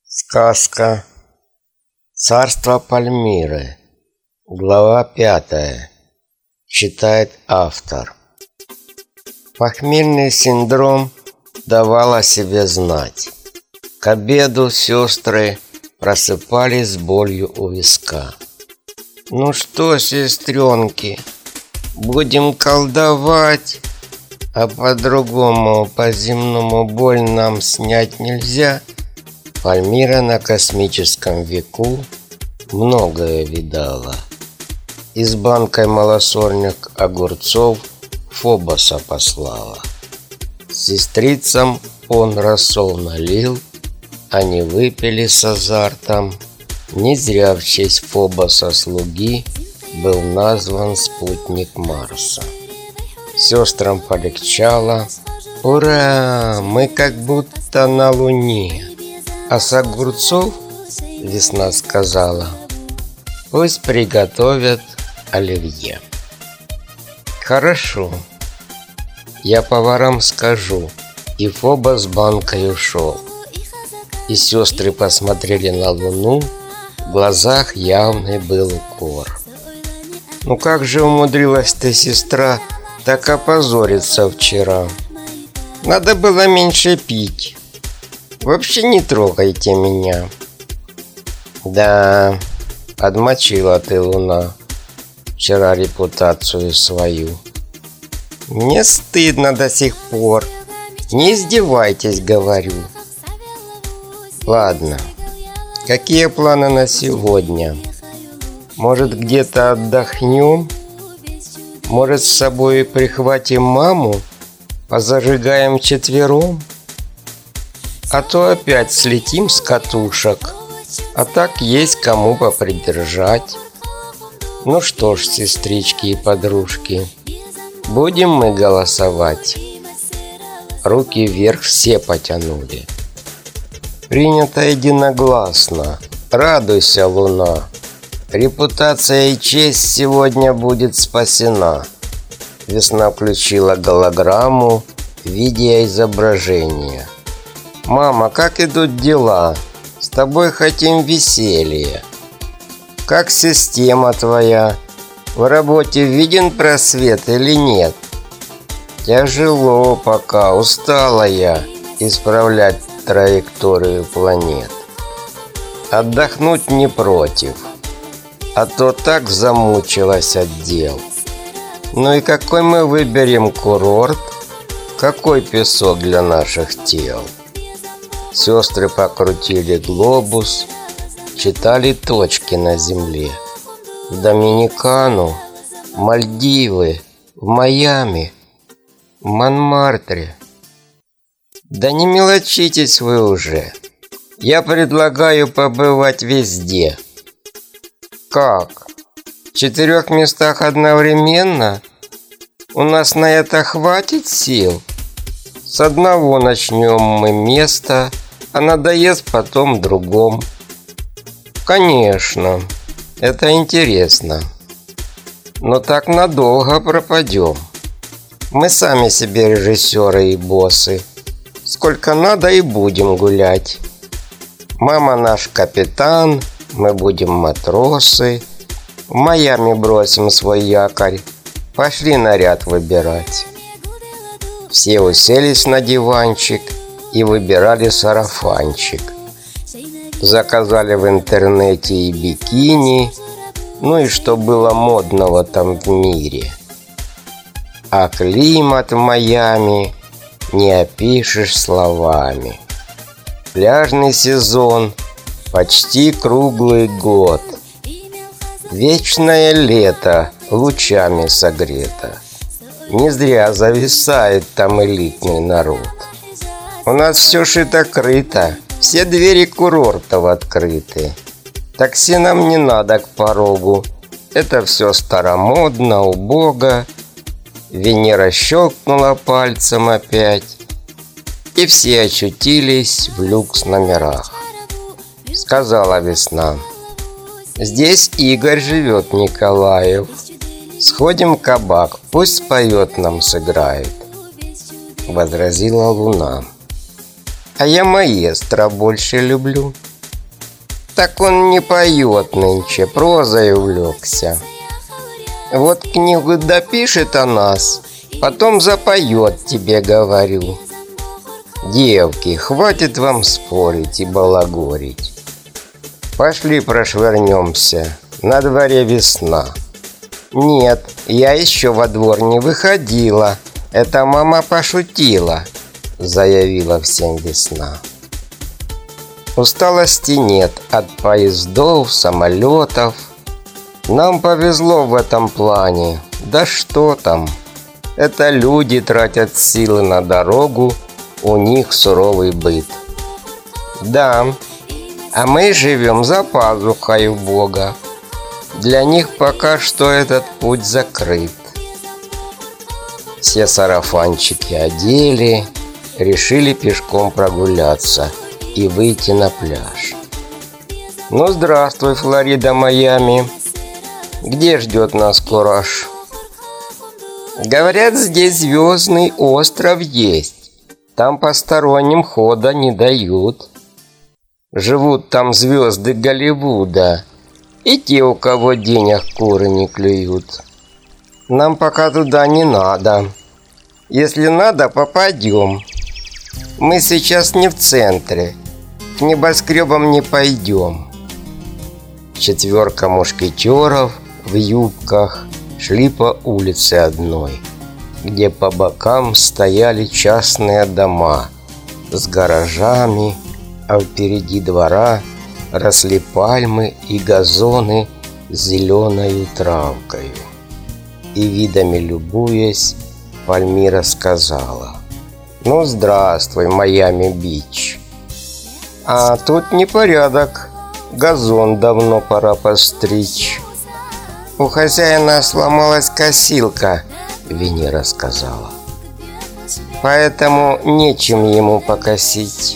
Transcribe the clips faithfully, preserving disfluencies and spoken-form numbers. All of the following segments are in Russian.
Сказка «Царство Пальмиры», глава пятая. Читает автор. Похмельный синдром давал о себе знать. К обеду сестры просыпались с болью у виска. «Ну что, сестренки, будем колдовать, а по-другому, по-земному боль нам снять нельзя?» Пальмира на космическом веку многое видала. И с банкой малосольных огурцов Фобоса послала. Сестрицам он рассол налил, они выпили с азартом. Не зря в честь Фобоса слуги был назван спутник Марса. Сестрам полегчало. Ура! Мы как будто на Луне. А с огурцов, весна сказала, пусть приготовят оливье. Хорошо, я поварам скажу. И Фобос с банкой ушел. И сестры посмотрели на Луну, в глазах явный был укор. Ну как же умудрилась ты, сестра, так опозориться вчера? Надо было меньше пить. Вообще не трогайте меня. Да, подмочила ты, Луна, вчера репутацию свою. Мне стыдно до сих пор. Не издевайтесь, говорю. Ладно, какие планы на сегодня? Может, где-то отдохнем? Может, с собой прихватим маму? Позажигаем четвером? А то опять слетим с катушек. А так есть кому попридержать. Ну что ж, сестрички и подружки, будем мы голосовать. Руки вверх все потянули. Принято единогласно. Радуйся, Луна. Репутация и честь сегодня будет спасена. Весна включила голограмму, видеоизображение. Мама, как идут дела? С тобой хотим веселья. Как система твоя? В работе виден просвет или нет? Тяжело пока, устала я исправлять траекторию планет. Отдохнуть не против, а то так замучилась от дел. Ну и какой мы выберем курорт? Какой песок для наших тел? Сестры покрутили глобус, читали точки на земле. В Доминикану, Мальдивы, в Майами, в Монмартре. Да не мелочитесь вы уже. Я предлагаю побывать везде. Как? В четырех местах одновременно? У нас на это хватит сил? С одного начнем мы место, а надоест потом в другом. Конечно, это интересно. Но так надолго пропадем. Мы сами себе режиссеры и боссы. Сколько надо и будем гулять. Мама наш капитан, мы будем матросы. В Майами бросим свой якорь. Пошли наряд выбирать. Все уселись на диванчик и выбирали сарафанчик. Заказали в интернете и бикини, ну и что было модного там в мире. А климат в Майами не опишешь словами. Пляжный сезон почти круглый год. Вечное лето лучами согрето. Не зря зависает там элитный народ. У нас все шито-крыто, все двери курортов открыты. Такси нам не надо к порогу, это все старомодно, убого. Венера щелкнула пальцем опять, и все очутились в люкс-номерах. Сказала весна: здесь Игорь живет, Николаев. Сходим в кабак, пусть споет нам, сыграет. Возразила Луна: а я маэстро больше люблю. Так он не поет нынче, прозой увлекся. Вот книгу допишет о нас, потом запоет, тебе говорю. Девки, хватит вам спорить и балагурить. Пошли прошвырнемся, на дворе весна. Нет, я еще во двор не выходила, это мама пошутила, заявила всем весна. Усталости нет от поездов, самолетов. Нам повезло в этом плане. Да что там? Это люди тратят силы на дорогу, у них суровый быт. Да, а мы живем за пазухой у Бога. Для них пока что этот путь закрыт. Все сарафанчики одели, решили пешком прогуляться и выйти на пляж. Ну, здравствуй, Флорида, Майами. Где ждет нас кураж? Говорят, здесь звездный остров есть. Там посторонним хода не дают. Живут там звезды Голливуда и те, у кого денег куры не клюют. Нам пока туда не надо. Если надо, попадем. Мы сейчас не в центре. К небоскребам не пойдем. Четверка мушкетеров в юбках шли по улице одной, где по бокам стояли частные дома с гаражами, а впереди двора росли пальмы и газоны с зеленою травкою. И видами любуясь, Пальмира сказала: «Ну, здравствуй, Майами-Бич. А тут непорядок, газон давно пора постричь». «У хозяина сломалась косилка», — Венера сказала. «Поэтому нечем ему покосить».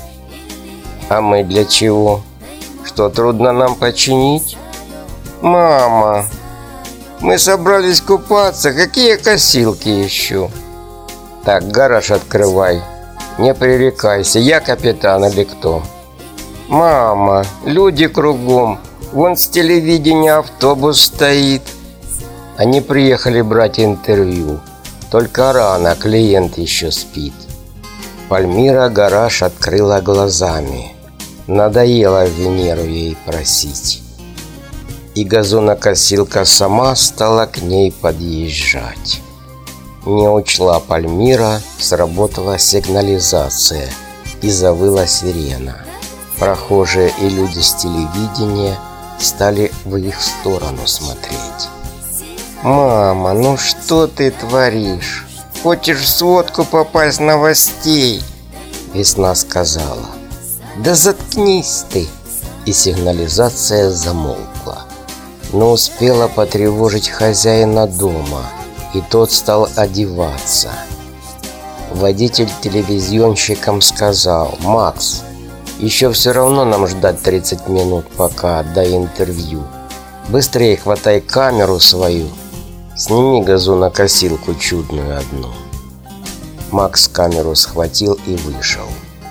«А мы для чего? Что, трудно нам починить?» «Мама, мы собрались купаться, какие косилки еще?» «Так, гараж открывай, не пререкайся, я капитан или кто?» «Мама, люди кругом, вон с телевидения автобус стоит». Они приехали брать интервью, только рано, клиент еще спит. Пальмира гараж открыла глазами. Надоело Венеру ей просить. И газонокосилка сама стала к ней подъезжать. Не учла Пальмира, сработала сигнализация и завыла сирена. Прохожие и люди с телевидения стали в их сторону смотреть. «Мама, ну что ты творишь? Хочешь в сводку попасть новостей?» Весна сказала: «Да заткнись ты!» И сигнализация замолкла. Но успела потревожить хозяина дома, и тот стал одеваться. Водитель телевизионщикам сказал: «Макс, еще все равно нам ждать тридцать минут, пока отдай интервью. Быстрее хватай камеру свою, сними газонокосилку чудную одну». Макс камеру схватил и вышел.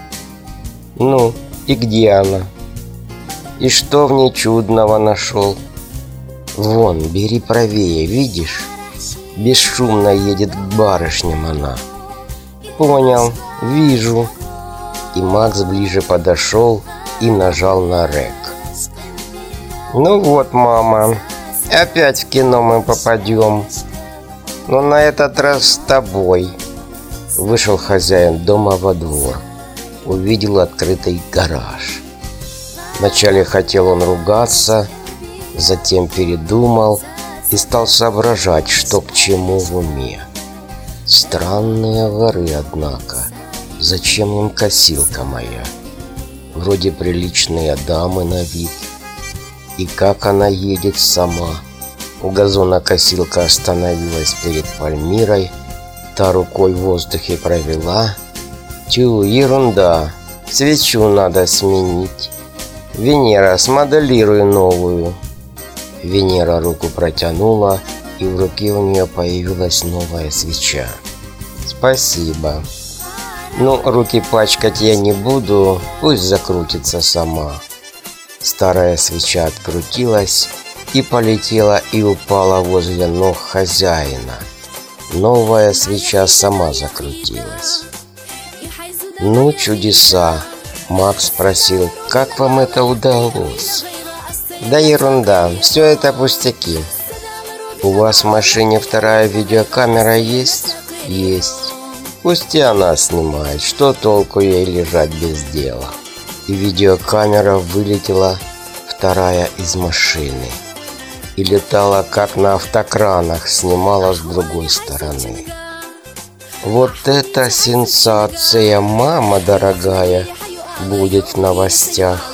«Ну, и где она? И что в ней чудного нашел?» «Вон, бери правее, видишь? Бесшумно едет к барышням она». «Понял, вижу». И Макс ближе подошел и нажал на рек. «Ну вот, мама, опять в кино мы попадем. Но на этот раз с тобой». Вышел хозяин дома во двор. Увидел открытый гараж. Вначале хотел он ругаться, затем передумал и стал соображать, что к чему в уме. Странные воры, однако. Зачем им косилка моя? Вроде приличные дамы на вид. И как она едет сама? Газонокосилка остановилась перед Пальмирой. Та рукой в воздухе провела. Тю, ерунда. Свечу надо сменить. Венера, смоделируй новую. Венера руку протянула, и в руке у нее появилась новая свеча. «Спасибо. Ну, руки пачкать я не буду, пусть закрутится сама». Старая свеча открутилась и полетела и упала возле ног хозяина. Новая свеча сама закрутилась. «Ну, чудеса!» Макс спросил, «Как вам это удалось?» «Да ерунда, все это пустяки». «У вас в машине вторая видеокамера есть?» «Есть». «Пусть и она снимает, что толку ей лежать без дела?» И видеокамера вылетела, вторая из машины. И летала, как на автокранах, снимала с другой стороны. Вот это сенсация, мама дорогая, будет в новостях.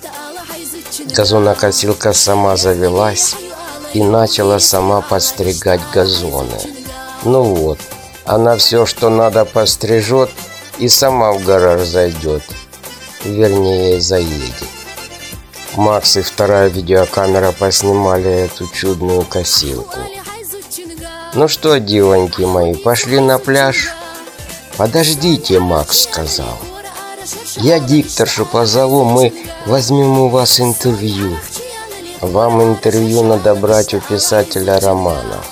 Газонокосилка сама завелась и начала сама подстригать газоны. Ну вот, она все, что надо, пострижет и сама в гараж зайдет. Вернее, заедет. Макс и вторая видеокамера поснимали эту чудную косилку. «Ну что, девоньки мои, пошли на пляж?» «Подождите», Макс сказал. «Я дикторшу позову, мы возьмем у вас интервью». «Вам интервью надо брать у писателя романов».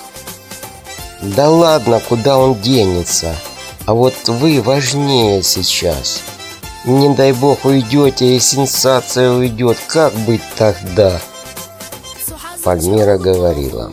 «Да ладно, куда он денется? А вот вы важнее сейчас. Не дай бог уйдете, и сенсация уйдет. Как быть тогда?» Пальмира говорила: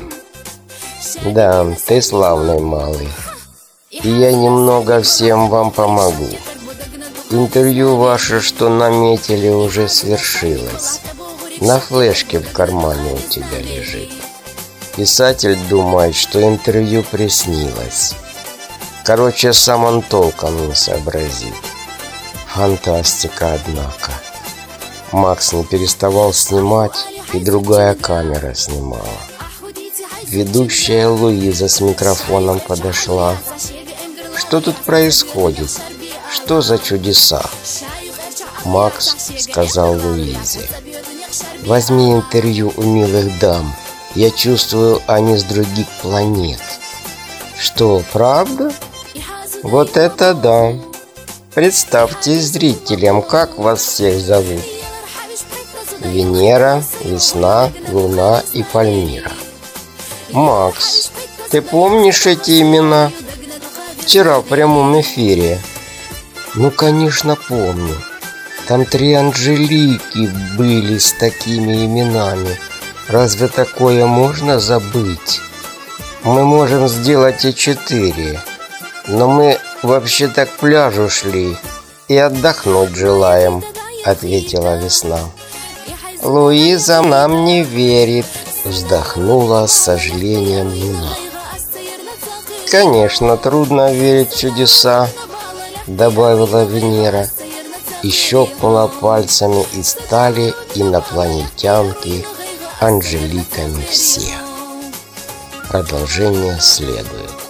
«Да, ты славный малый, и я немного всем вам помогу. Интервью ваше, что наметили, уже свершилось. На флешке в кармане у тебя лежит. Писатель думает, что интервью приснилось. Короче, сам он толком не сообразит. Фантастика, однако». Макс не переставал снимать, и другая камера снимала. Ведущая Луиза с микрофоном подошла. «Что тут происходит? Что за чудеса?» «Макс», — сказал Луизе, — «возьми интервью у милых дам. Я чувствую, они с других планет». «Что, правда? Вот это да! Представьте зрителям, как вас всех зовут?» «Венера, Весна, Луна и Пальмира». «Макс, ты помнишь эти имена? Вчера в прямом эфире». «Ну, конечно, помню. Там три Анжелики были с такими именами. Разве такое можно забыть?» «Мы можем сделать и четыре. Но мы вообще-то к пляжу шли и отдохнуть желаем», — ответила Весна. «Луиза нам не верит», — вздохнула с сожалением Луна. «Конечно, трудно верить в чудеса», — добавила Венера и щелкнула пальцами, и стали инопланетянки Анжеликами все. Продолжение следует.